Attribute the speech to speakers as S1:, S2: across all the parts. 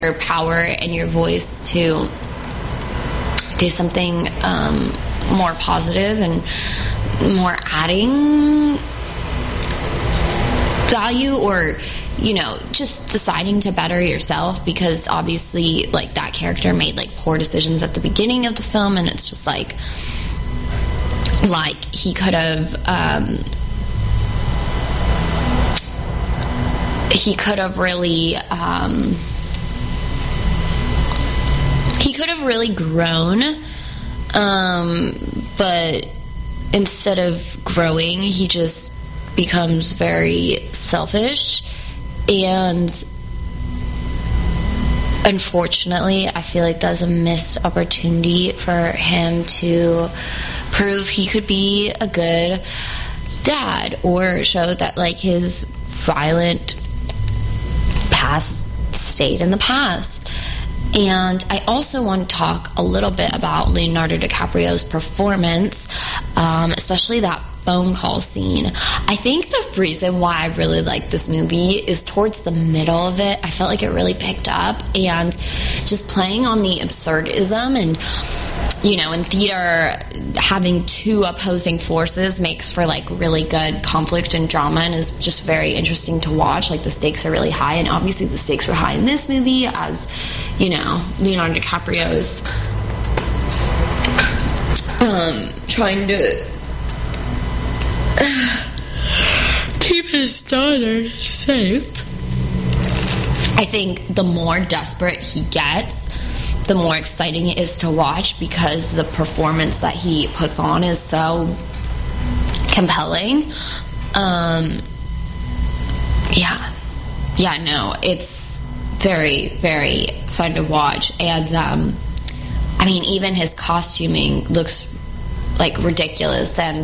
S1: your power and your voice to do something more positive and more adding value, or just deciding to better yourself, because obviously like that character made like poor decisions at the beginning of the film, and it's just like he could have really grown, but instead of growing, he just becomes very selfish. And unfortunately, I feel like that's a missed opportunity for him to prove he could be a good dad, or show that like his violent past stayed in the past. And I also want to talk a little bit about Leonardo DiCaprio's performance, especially that phone call scene. I think the reason why I really like this movie is towards the middle of it, I felt like it really picked up, and just playing on the absurdism, and in theater, having two opposing forces makes for like really good conflict and drama, and is just very interesting to watch. Like the stakes are really high, and obviously the stakes were high in this movie, as Leonardo DiCaprio's trying to keep his daughter safe. I think the more desperate he gets, the more exciting it is to watch, because the performance that he puts on is so compelling. It's very, very fun to watch. And even his costuming looks like ridiculous, and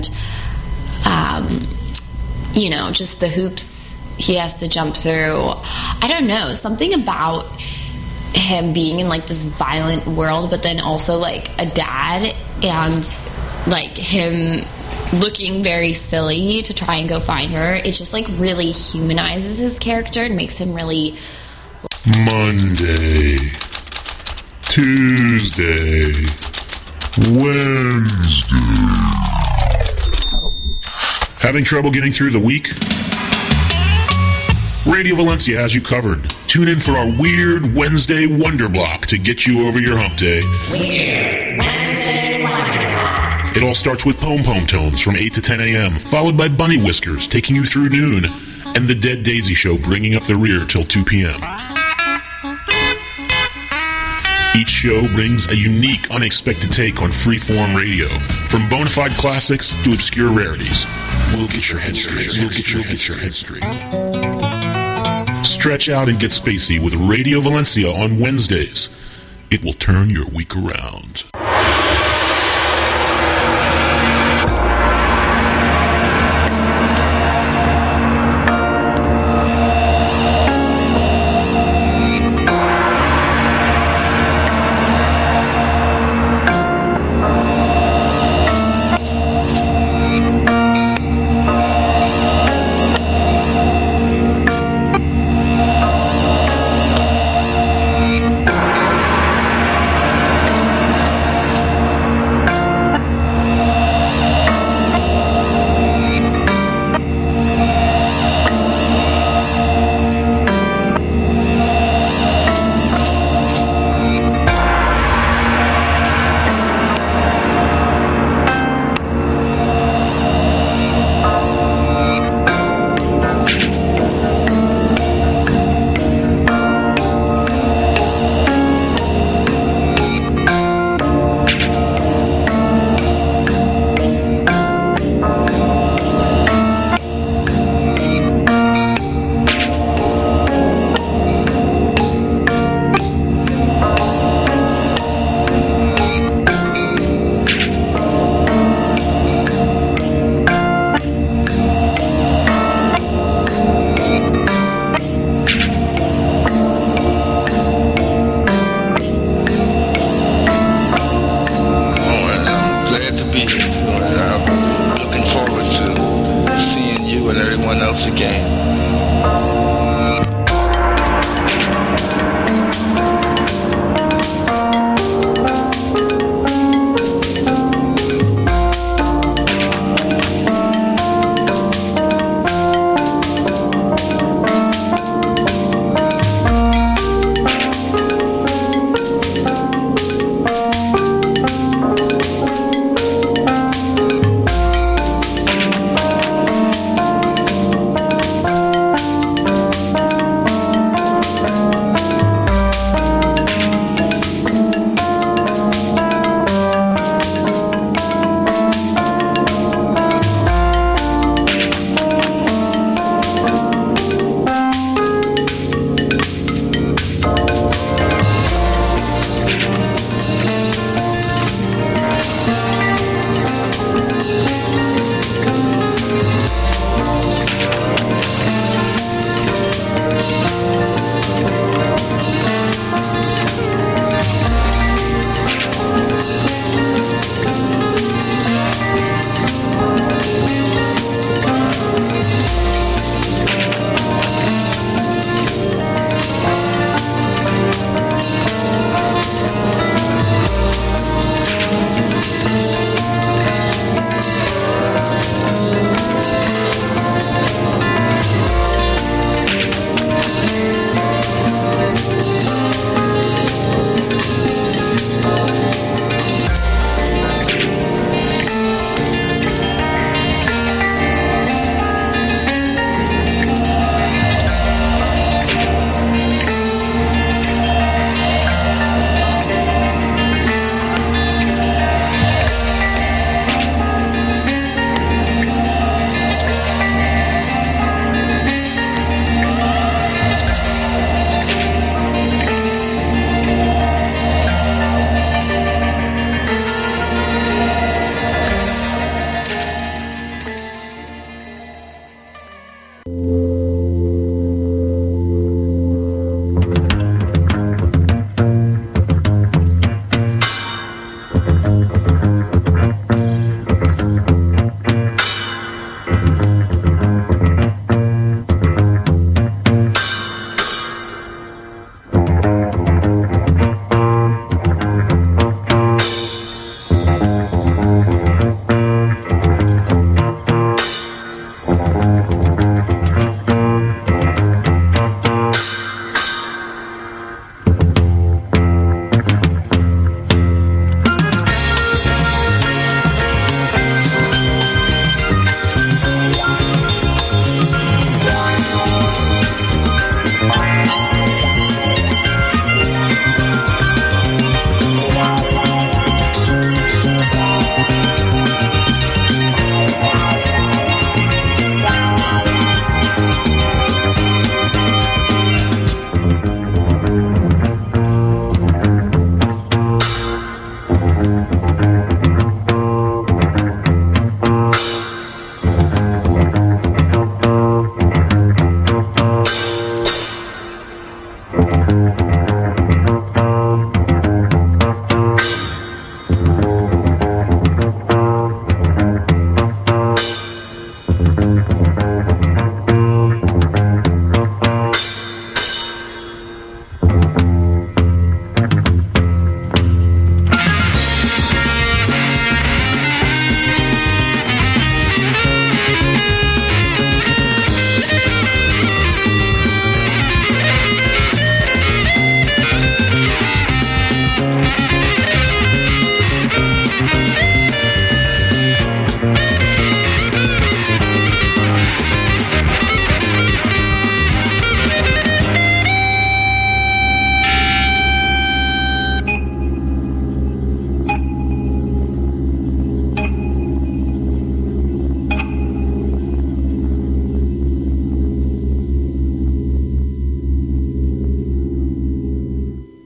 S1: just the hoops he has to jump through. I don't know, something about him being in like this violent world, but then also like a dad, and like him looking very silly to try and go find her. It just like really humanizes his character and makes him really
S2: Monday, Tuesday, Wednesday. Having trouble getting through the week? Radio Valencia has you covered. Tune in for our Weird Wednesday Wonder Block to get you over your hump day.
S3: Weird Wednesday Wonder Block.
S2: It all starts with Pom Pom Tones from 8 to 10 a.m., followed by Bunny Whiskers taking you through noon, and The Dead Daisy Show bringing up the rear till 2 p.m. Each show brings a unique, unexpected take on freeform radio, from bona fide classics to obscure rarities. We'll get your head straight. We'll get your head straight. Stretch out and get spacey with Radio Valencia on Wednesdays. It will turn your week around.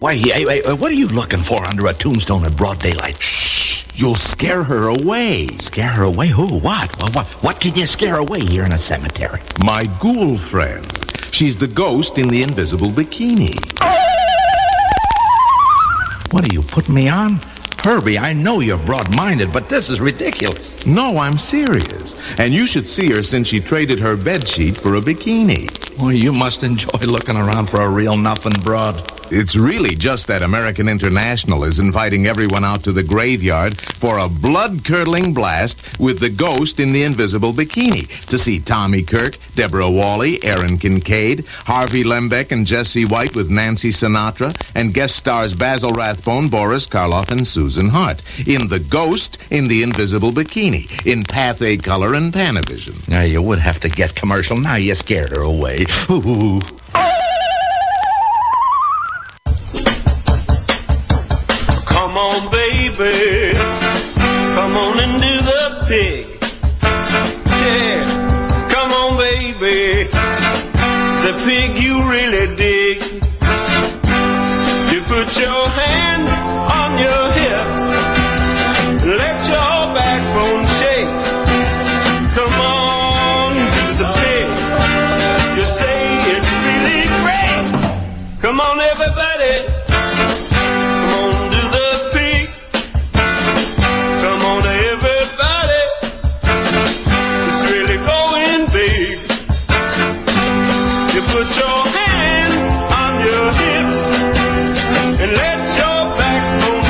S4: Why, what are you looking for under a tombstone in broad daylight?
S5: Shh! You'll scare her away.
S4: Scare her away? Who? What? What can you scare away here in a cemetery?
S5: My ghoul friend. She's the ghost in the invisible bikini.
S4: What are you putting me on? Herbie, I know you're broad-minded, but this is ridiculous.
S5: No, I'm serious. And you should see her since she traded her bedsheet for a bikini.
S4: Well, you must enjoy looking around for a real nothing broad.
S5: It's really just that American International is inviting everyone out to the graveyard for a blood-curdling blast with the ghost in the invisible bikini to see Tommy Kirk, Deborah Wally, Aaron Kincaid, Harvey Lembeck and Jesse White with Nancy Sinatra, and guest stars Basil Rathbone, Boris Karloff, and Susan Hart in The Ghost in the Invisible Bikini in Pathé Color and Panavision.
S4: Now, you would have to get commercial. Now you scared her away. Ooh.
S6: Come on, baby. Come on and do the pig. Yeah. Come on, baby. The pig you really dig. You put your hands on your hips. Let your backbone shake. Come on, do the pig. You say it's really great. Come on, everybody. Put your hands on your hips and let your backbone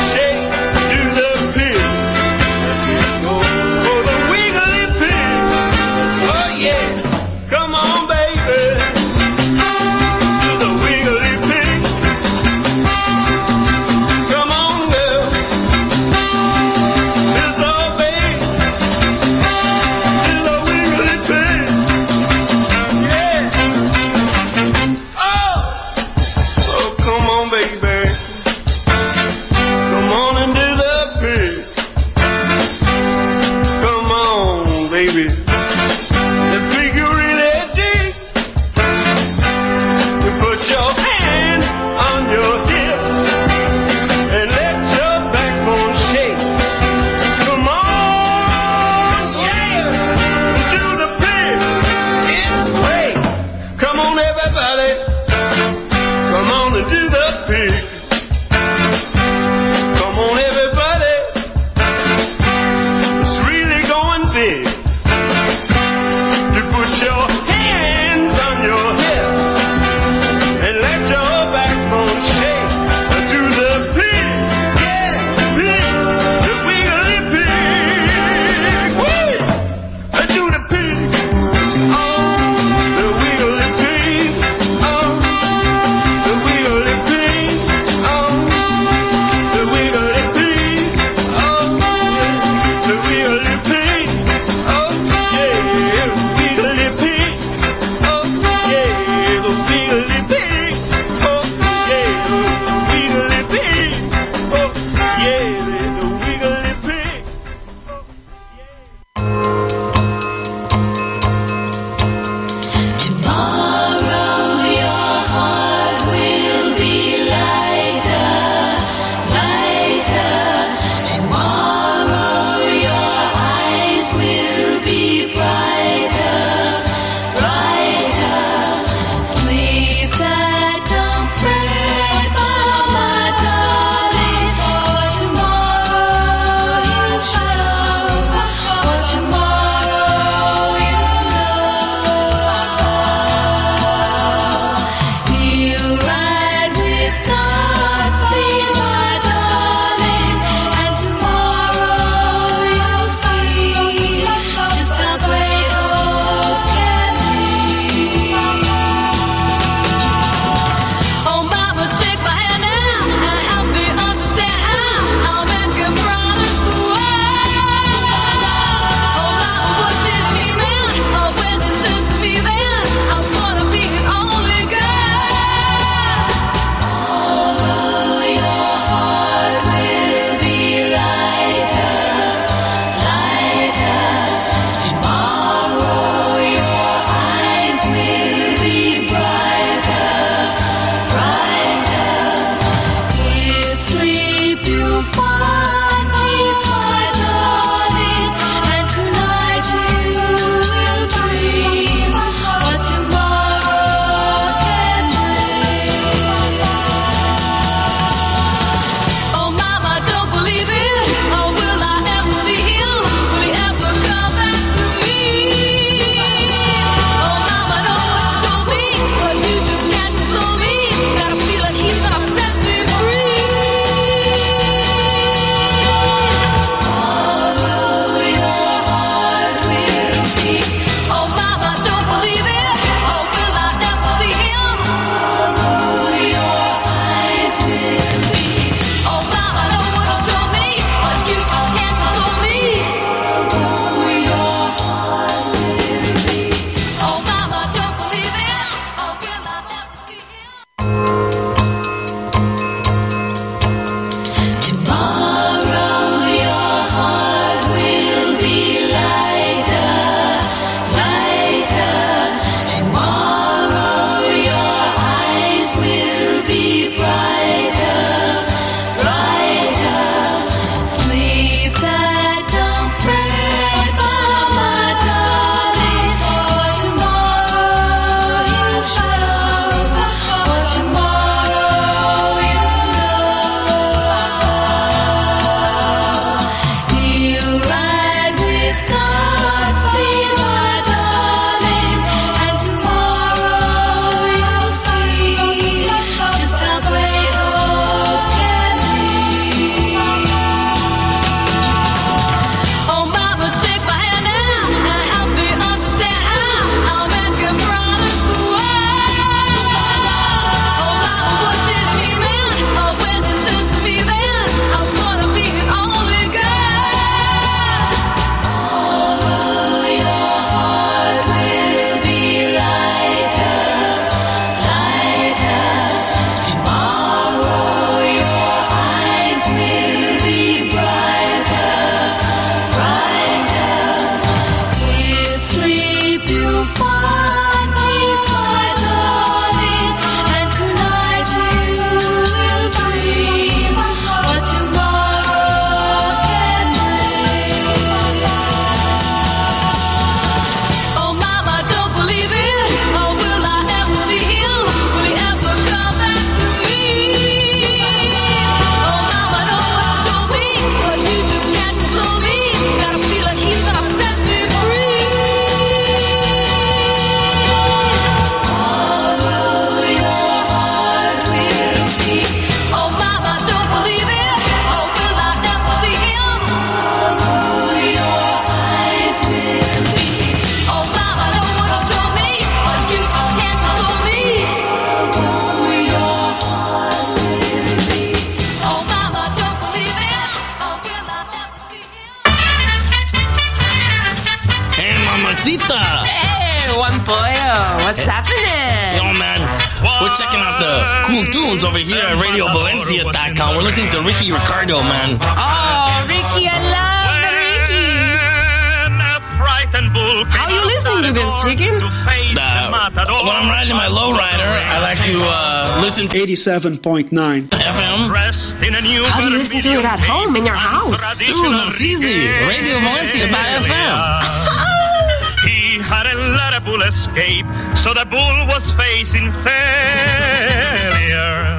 S7: tunes over here at RadioValencia.com. We're listening to Ricky Ricardo, man.
S8: Oh, Ricky, I love the Ricky. How are you listening to this, chicken?
S7: When I'm riding my lowrider, I like to listen to
S9: 87.9
S7: FM.
S8: How do you listen to it at home, in your house?
S7: Dude, it's easy. RadioValencia.fm.
S10: He had a let a bull escape, so the bull was facing failure.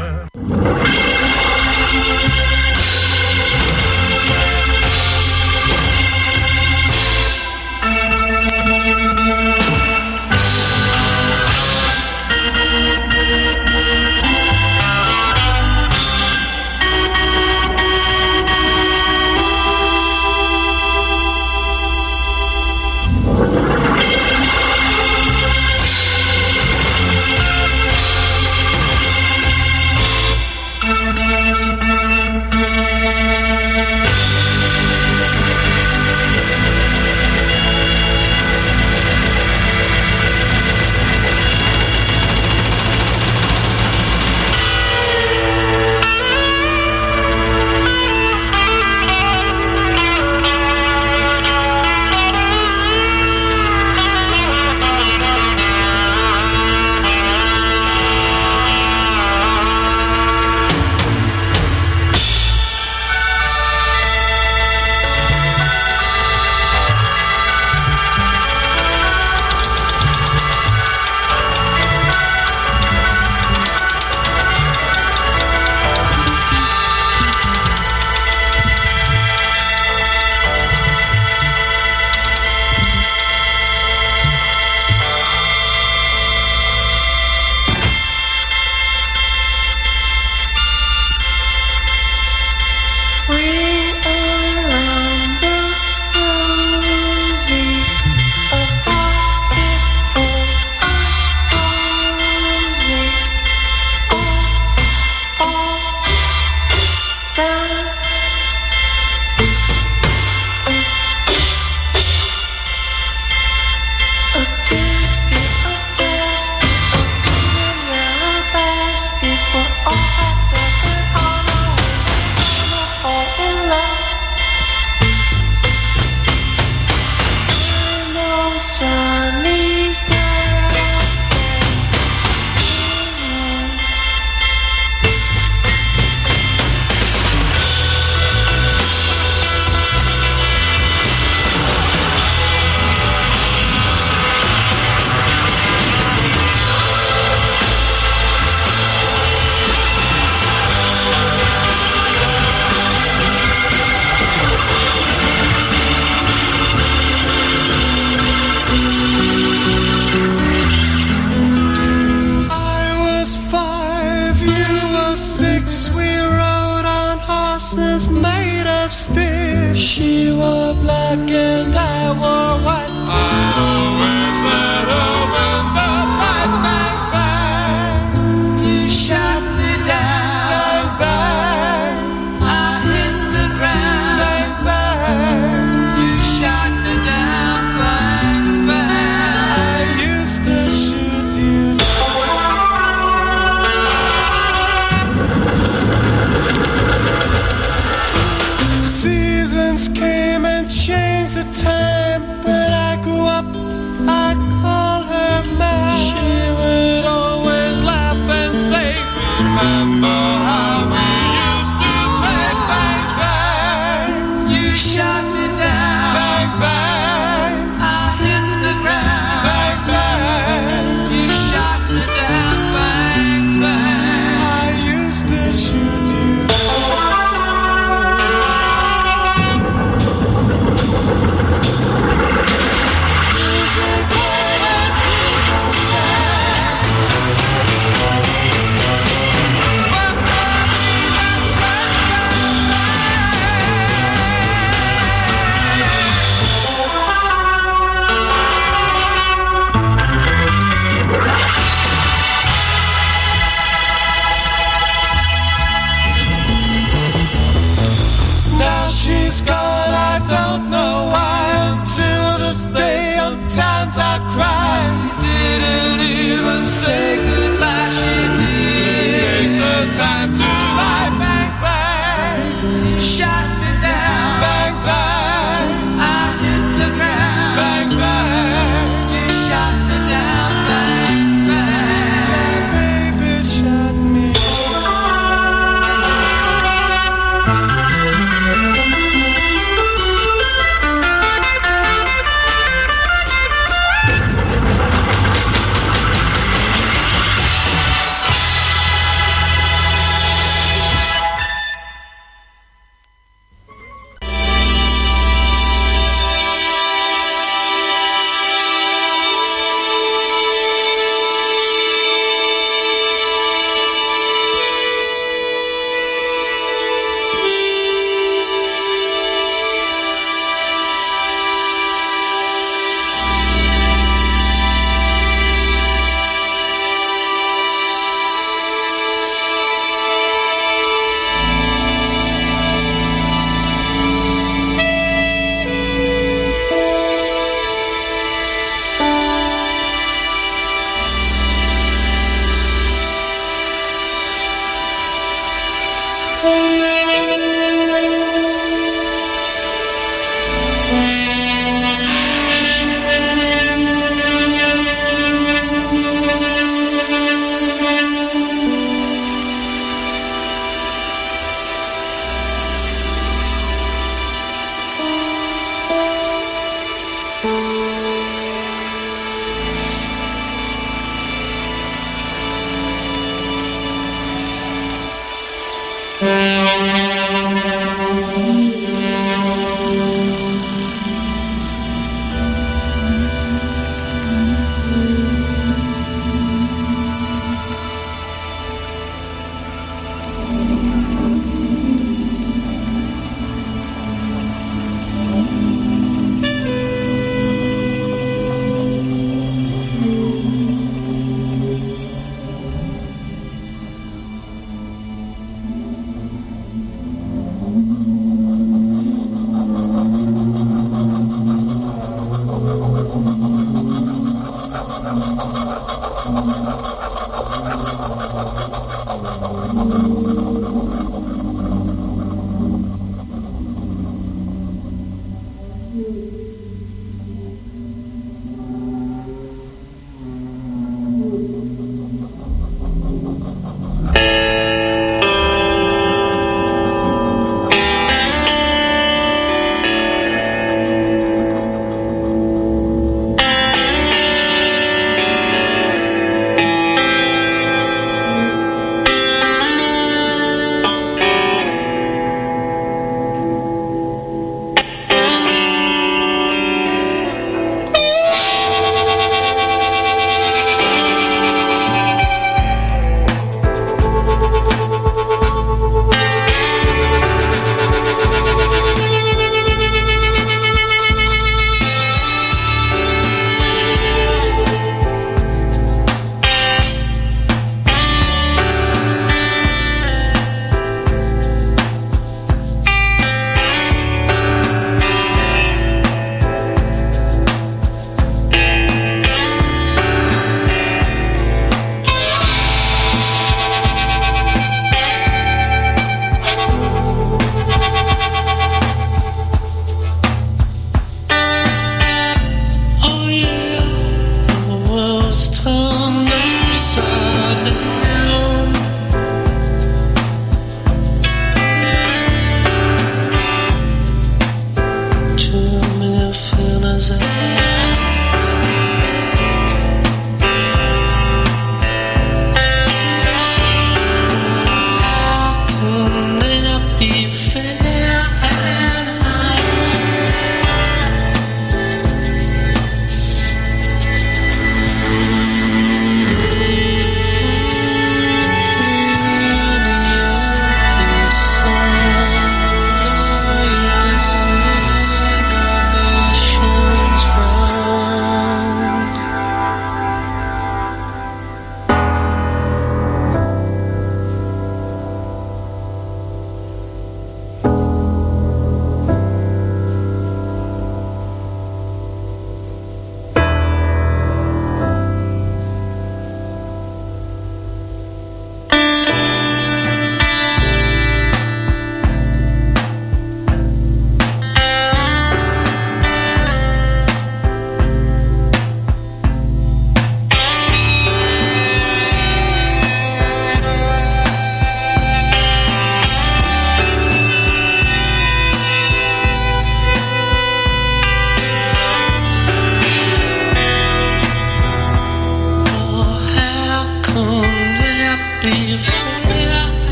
S11: Came and changed the time.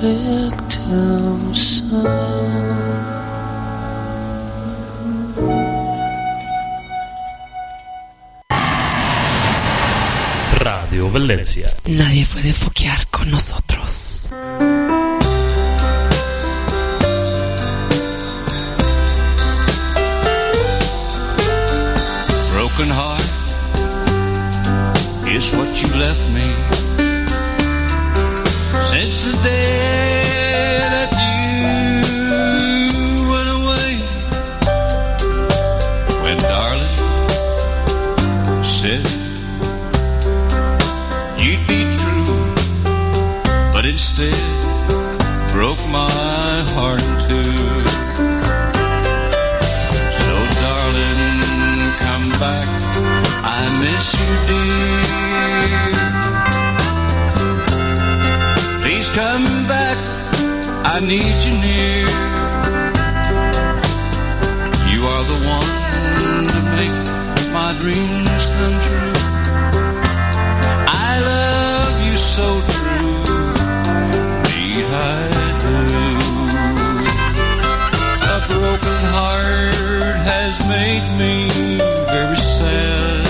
S9: victim son.
S11: Radio Valencia.
S12: Nadie puede foquear con nosotros.
S13: Broken heart is what you left me. Since the day that you went away, when darling said you'd be true, but instead broke my heart in two. So darling, come back, I miss you dear. Please come back, I need you near. You are the one to make my dreams come true. I love you so true, need I do. A broken heart has made me very sad.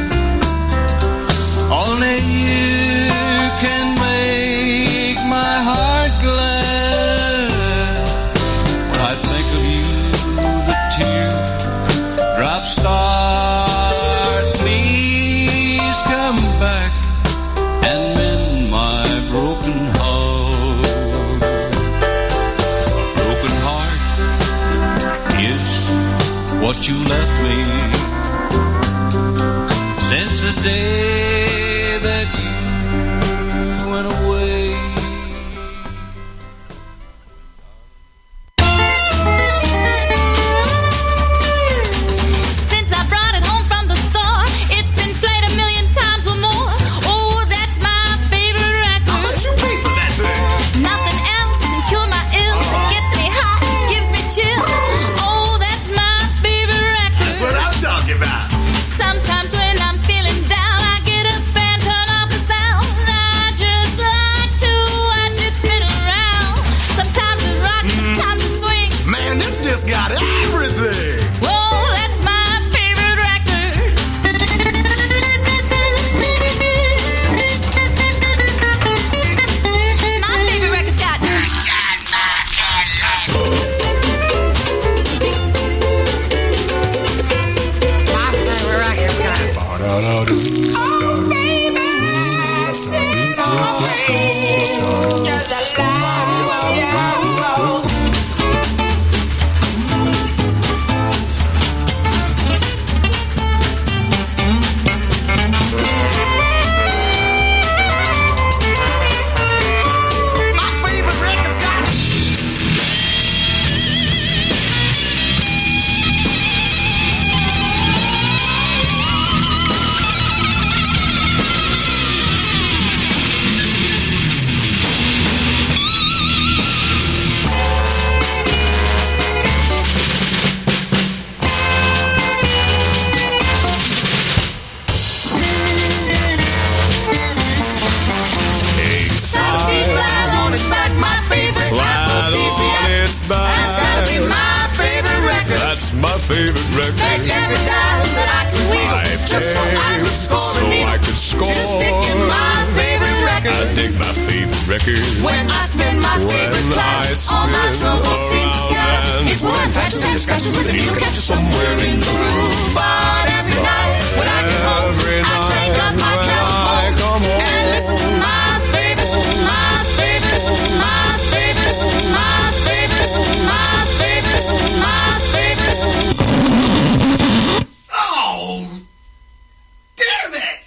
S13: Only you can make my heart glad. When I think of you, the teardrops start. Please come back and mend my broken heart. A broken heart is what you left me. Since the day that you went away.
S14: Since I brought it home from the store, it's been played 1,000,000 times or more. Oh, that's my favorite record. How much you pay for that thing? Nothing else can cure my ills. It gets me hot, gives me chills. Oh, that's my favorite record. That's what I'm talking about. Sometimes when I'm feeling down, I get up and turn off the sound. I just like to watch it spin around. Sometimes it rocks, sometimes it swings.
S15: Man, this just got everything.
S14: Whoa, that's my favorite record. My favorite record's got my favorite record's got
S16: my favorite record.
S14: Make every dime that I can wheel, just so I could score a needle. Just stick in my favorite record.
S16: I dig my favorite record.
S14: When I spin my favorite cloud, all my troubles seem to scatter. It's one patches and scratches with the needle catcher somewhere in the groove. But every night when I get home, I crank up my telephone and listen to my favorite, listen to my favorite, listen to my favorite, listen to my favorite, listen to my favorite, listen to my favorite, listen to my
S15: Oh, damn it!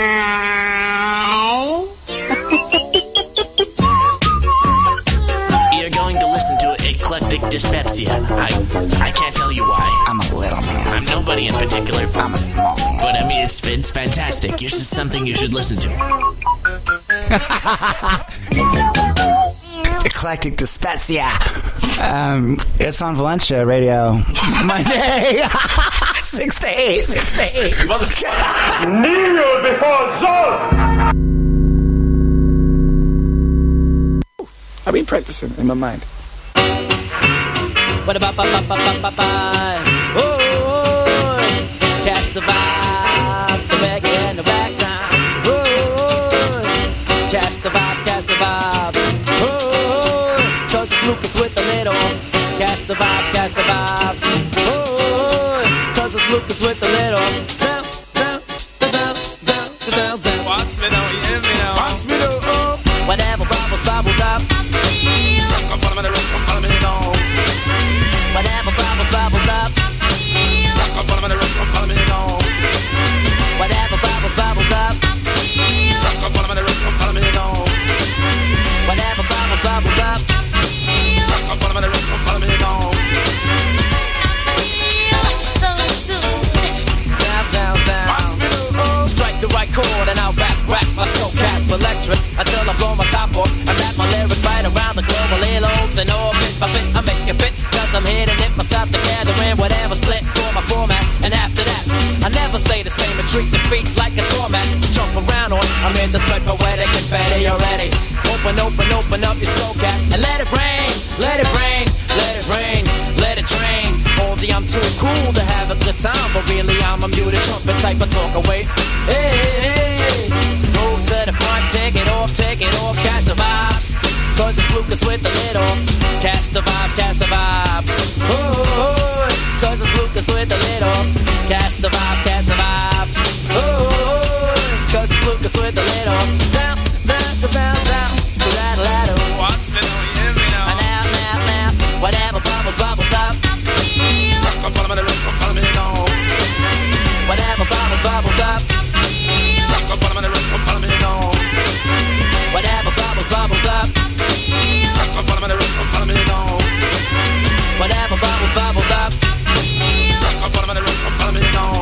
S7: You're going to listen to Eclectic Dyspepsia. I can't tell you why.
S17: I'm a little man.
S7: I'm nobody in particular.
S17: I'm a small man.
S7: But I mean, it's fantastic. It's just something you should listen to.
S17: Eclectic Dyspepsia. It's on Valencia Radio. Monday. 6 to 8. 6 to 8.
S6: Kneel before Zod!
S17: I've been practicing in my mind.
S11: What about oh, catch the vibes, the reggae and the ragtime. Oh, catch the vibes, oh, cause it's Lucas with the lid on. Catch the vibes, oh, cause it's Lucas with the lid on. Sound. Watch me now, you hear me now. Watch me now, oh. Whatever bubbles up. Come follow me the road, come follow me now. Whatever bubbles up. Come follow me the road, come follow me now. Whatever bubbles up. Come follow me the road, come follow me now. Whatever bubbles up. Come follow me the road, come follow me now. Strike the right chord and I'll rack my skull cap electric until I blow my top off. I rap my lyrics right around the globe, my earlobes and all bit by bit I make it fit, cause I'm hitting it myself together in whatever split for my format. And after that, I never stay the same and treat defeat like a doormat to jump around on. I'm here to spread poetic confetti already. Open up your skull cap and let it rain, let it rain, let it rain, let it drain. Only I'm too cool to have a good time, but really I'm a muted trumpet type of talk away. Hey, move to the front, take it off, catch the vibes. Cause it's Lucas with the lid on. Catch the vibes. Oh, cause it's Lucas with the lid on. Catch the vibes. Oh, cause it's Lucas with the lid on. Sound. Skedaddle. Watch me now, you hear me now. Now. Whatever bubbles up. Come follow me the road, come follow me now. Whatever bubbles up. Come follow me the road, come follow me now. Whatever bubbles up. Come follow me the road, come follow me now. Whatever bubbles up. Come follow me the road, come follow me now.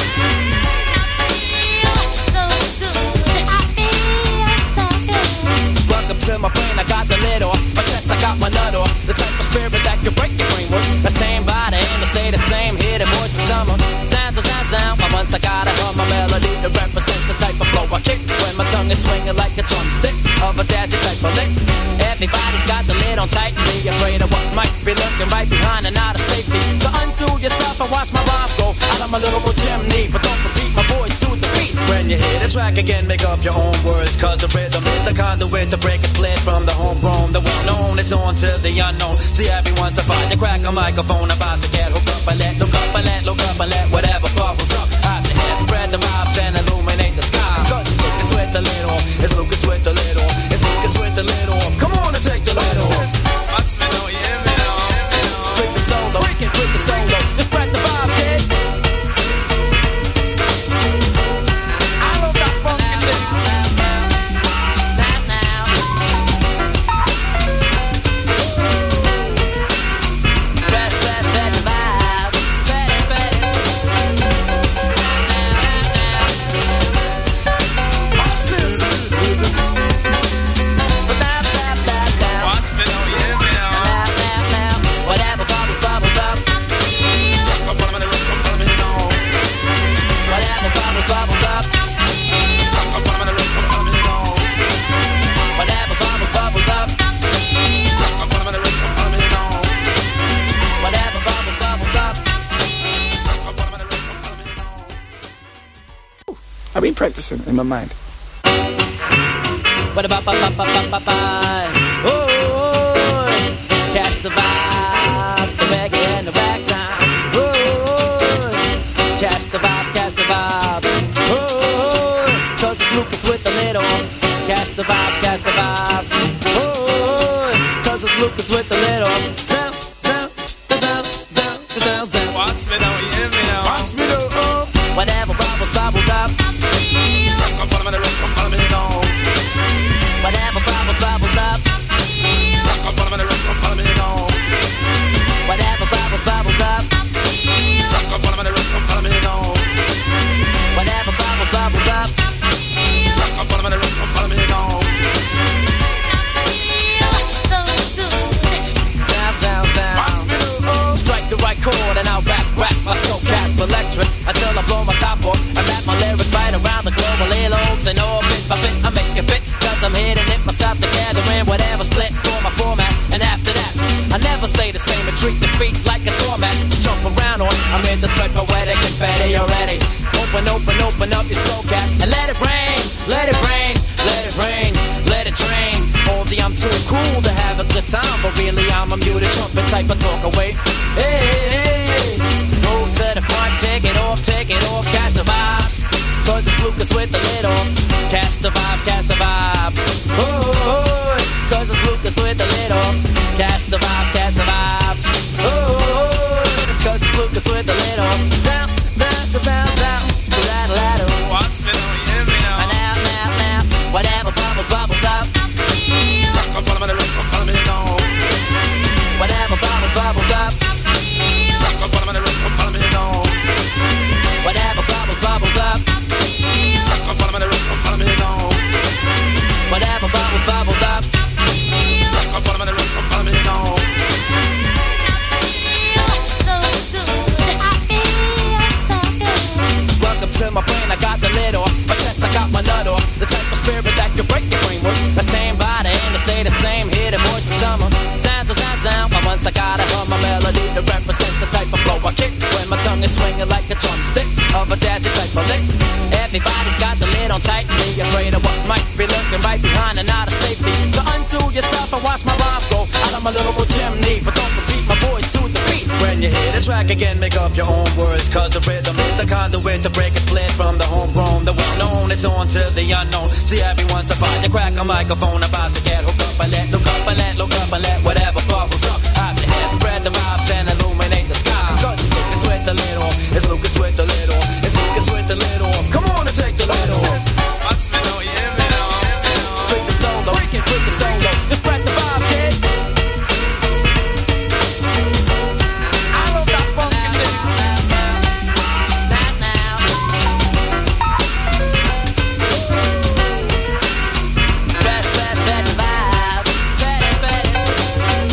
S11: Welcome to my brain, I got the lid off. My chest, I got my nut off. The type of spirit that can break your framework. The same body and the stay the same. Hear the voice of summer. Sounds down. But once I gotta hum my melody that represents the type of flow I kick when my tongue is swinging like a drumstick of a jazzy type of lick. Everybody's got the lid on tight and be afraid of what might be lurking right behind and out of safety. So undo yourself and watch my rhyme go out of my little chimney, but don't repeat my voice to the beat. When you hear the track again, make up your own words, cause the rhythm is the conduit to break a split from the homegrown. The well-known is on to the unknown. See, everyone's a find to crack a microphone, about to get hooked up and let, look up and let whatever bubbles up out your head. Spread the vibes and illuminate the sky. Cause it's Lucas with the lid on. It's Lucas with the lid on. It's Lucas with the lid on. Come on and take the lid off. Watch me now, you hear me now. Quick the solo, quick the solo. Just spread the vibes, kid. I love that funky thing.
S17: I've been practicing in my mind.
S11: What about oh, catch the vibes, the reggae and the ragtime. Oh, catch the vibes. Oh, cause it's Lucas with the lid on. Catch the vibes. Oh, cause it's Lucas with the lid on. Sound. Watch me now, you hear me now. Watch me now, oh. Whatever bubbles up. Come follow me the road, come follow me now. Whatever bubbles up. Come follow me the road, come follow me now. Whatever bubbles up. Come follow me the road, come follow me now. Whatever bubbles up. Come follow me the road, come follow me now. Sound. Watch me now. Strike the right chord and I'll rack my skull cap electric until I blow my top off. I rap my lyrics right around the globe, my earlobes and all bit by bit I make it fit, cause I'm hitting it myself together in whatever split for my format. I'm here to spread poetic confetti already. Open up your skull cap and let it rain, let it rain, let it rain, let it drain. Only I'm too cool to have a good time, but really I'm a muted trumpet type of talk away. Hey, move to the front, take it off, catch the vibes. Cause it's Lucas with the lid on. Catch the vibes, catch the vibes. Oh, cause it's Lucas with the lid on. Catch the vibes, catch the vibes. Oh, cause it's Lucas with the lid on. Sound, skedaddle-daddle.
S18: What's been on you, hear me now?
S11: Now, whatever bubbles up.
S18: Rock up, follow me, now.
S11: Whatever bubbles up.
S18: Rock up, follow me, now.
S11: Whatever bubbles up.
S18: Rock up, follow me, now.
S11: Whatever bubbles up.
S18: Rock up, follow me, now.
S11: Welcome to my brain, I got the lid off. My chest, I got my nut off. The type of spirit that can break your framework. The same body and the stay the same. Hear the voice of summer. Sounds down. My once I gotta hum my melody that represents the type of flow I kick when my tongue is swinging like a drumstick of a jazzy type of lick. Everybody's got the lid on tight and be afraid of what might be lurking right behind and out of safety. So undo yourself and watch my rhyme go out of my little chimney, but don't repeat my voice to the beat.
S19: When you hear the track again, make up your own words, cause the rhythm is the conduit to break a split from the homegrown. The well-known is on to the unknown. See, everyone's a fire, crack a microphone, about to get hooked up and let, look up and let whatever bubbles up. Out your head, spread the vibes and illuminate the sky. Cause it's Lucas with the lid on, it's Lucas with the lid on, it's Lucas with the lid on. Come on and take the lid off.
S18: What's been on you, hear me now?
S11: Freak the solo, freak the solo. Just spread the vibes, kid. I love that funky thing. Best vibe. Spread it.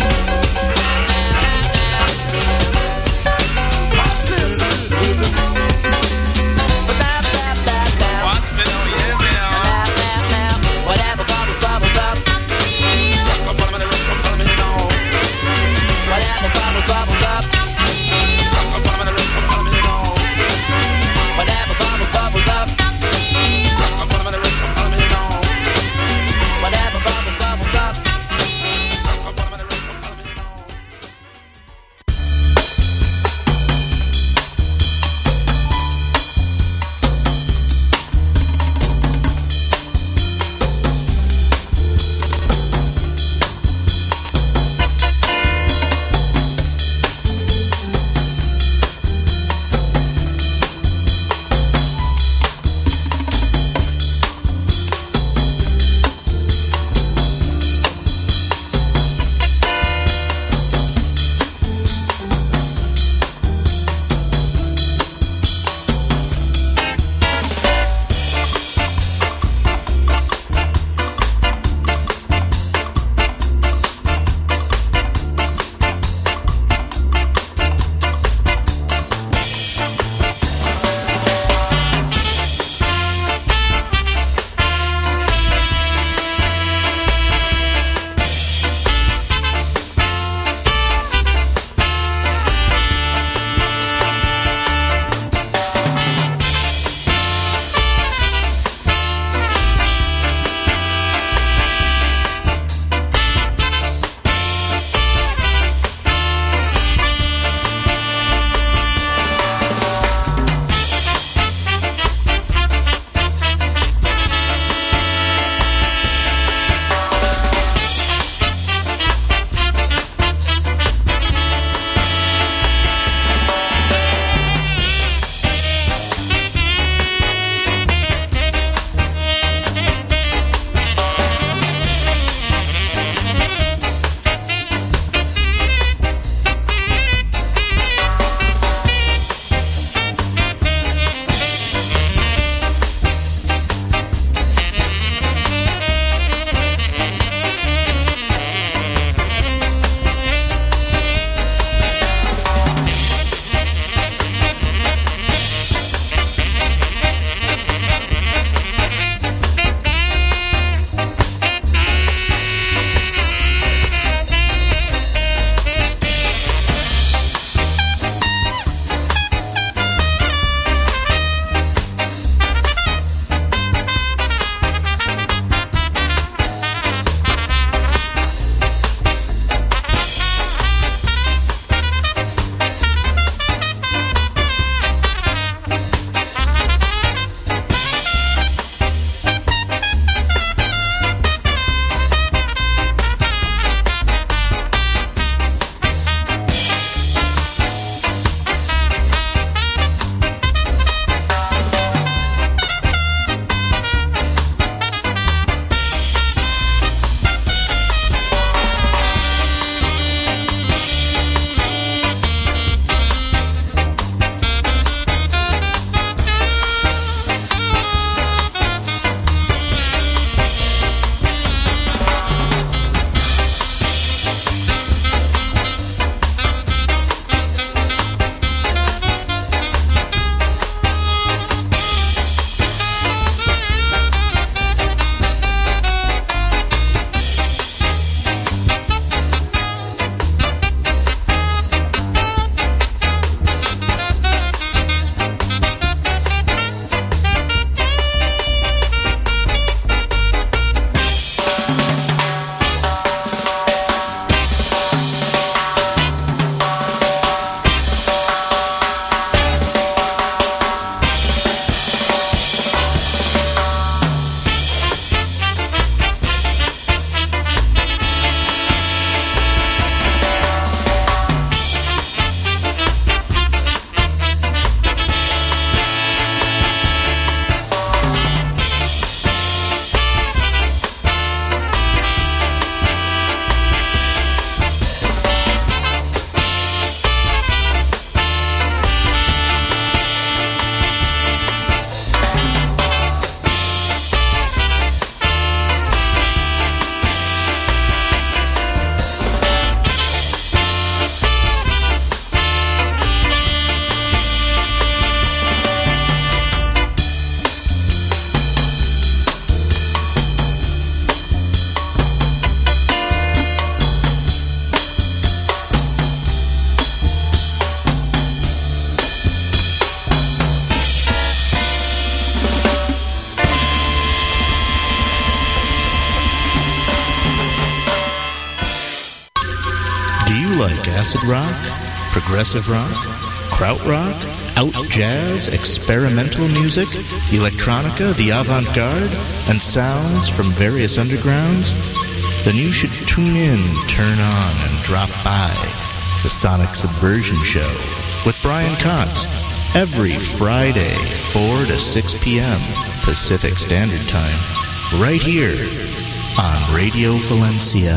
S20: like acid rock, progressive rock, krautrock, out jazz, experimental music, electronica, the avant-garde, and sounds from various undergrounds, then you should tune in, turn on, and drop by the Sonic Subversion Show with Brian Cox every Friday, 4 to 6 p.m. Pacific Standard Time, right here on Radio Valencia.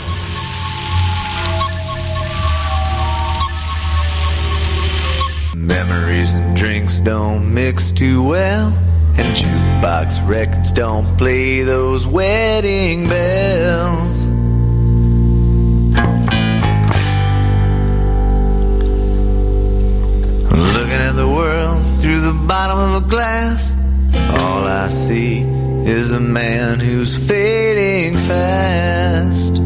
S21: Memories and drinks don't mix too well, and jukebox records don't play those wedding bells. Looking at the world through the bottom of a glass, all I see is a man who's fading fast.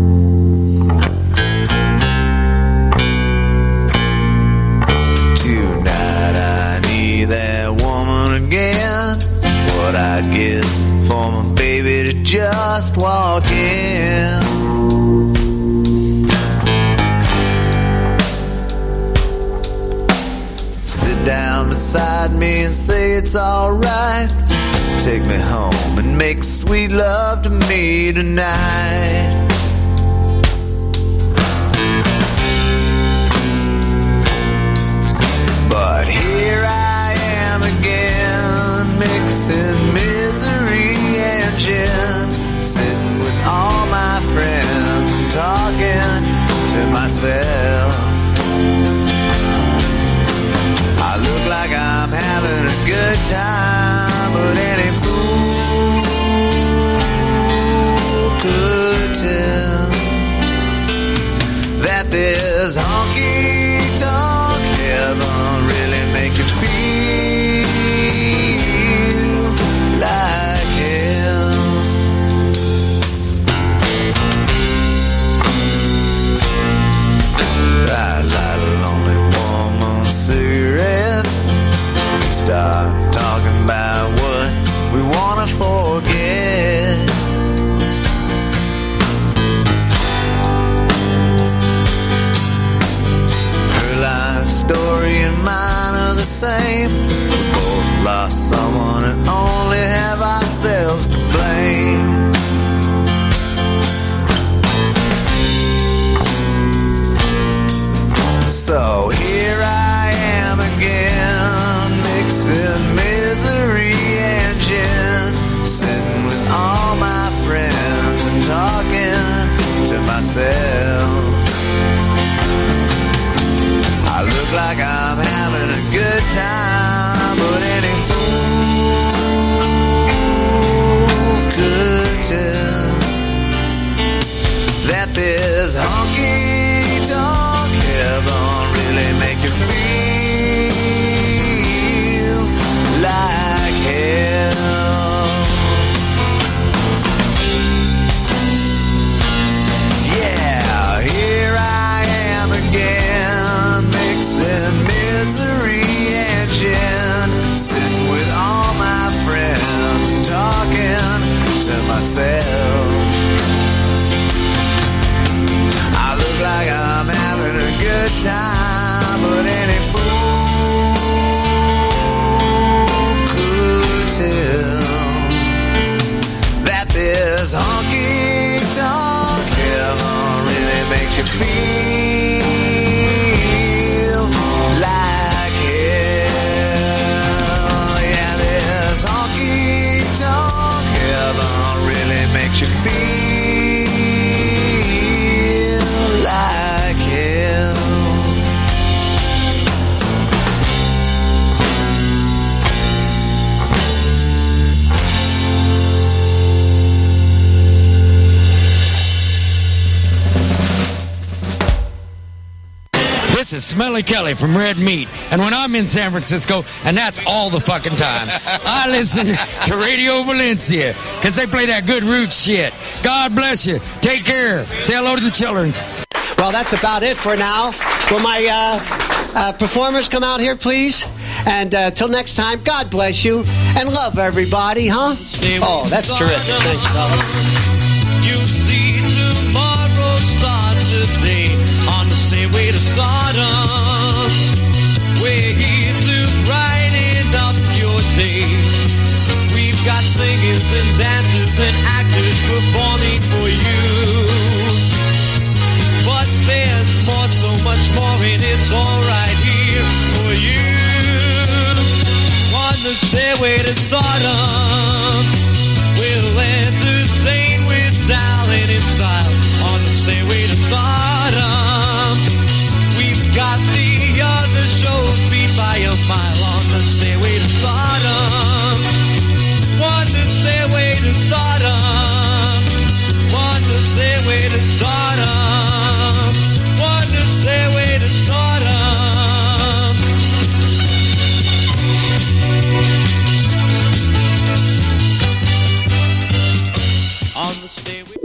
S21: Tonight I need that woman again. What I'd give for my baby to just walk in. Sit down beside me and say it's alright. Take me home and make sweet love to me tonight. But here I am again, mixing misery and gin, sitting with all my friends and talking to myself. I look like I'm having a good time, but any fool could tell that this honky-tonk heaven really make you feel like hell. I light a lonely woman's cigarette. We start talking about what we want to forget. Her life story and mine are the same. We both lost someone and only have ourselves to blame. So here I am again, mixing misery and gin, sitting with all my friends and talking to myself. I look like I'm having a good time, but any fool could tell that this honky-tonk heaven really make you feel like hell. Yeah, here I am again, mixing misery and gin, sitting with all my friends and talking to myself. I look like I'm having a good time, but any fool could tell that this honky-tonk heaven really makes you feel like hell. Yeah, this honky-tonk heaven really makes you feel like hell.
S22: This is Smelly Kelly from Red Meat, and when I'm in San Francisco, and that's all the fucking time, I listen to Radio Valencia, because they play that good roots shit. God bless you. Take care. Say hello to the children.
S23: Well, that's about it for now. Will my performers come out here, please? And till next time, God bless you, and love everybody, huh? Oh, that's terrific. Thanks, fellas.
S24: You see tomorrow stars today on the same
S1: dancers and actors performing for you. But there's more, so much more, and it's all right here for you. On the stairway to stardom, we'll entertain with talent and style. On the stairway to stardom, we've got the other shows beat by a mile. On the stairway to stardom, on the stairway to stardom, on the stairway to stardom, on the stairway to stardom. On the stairway.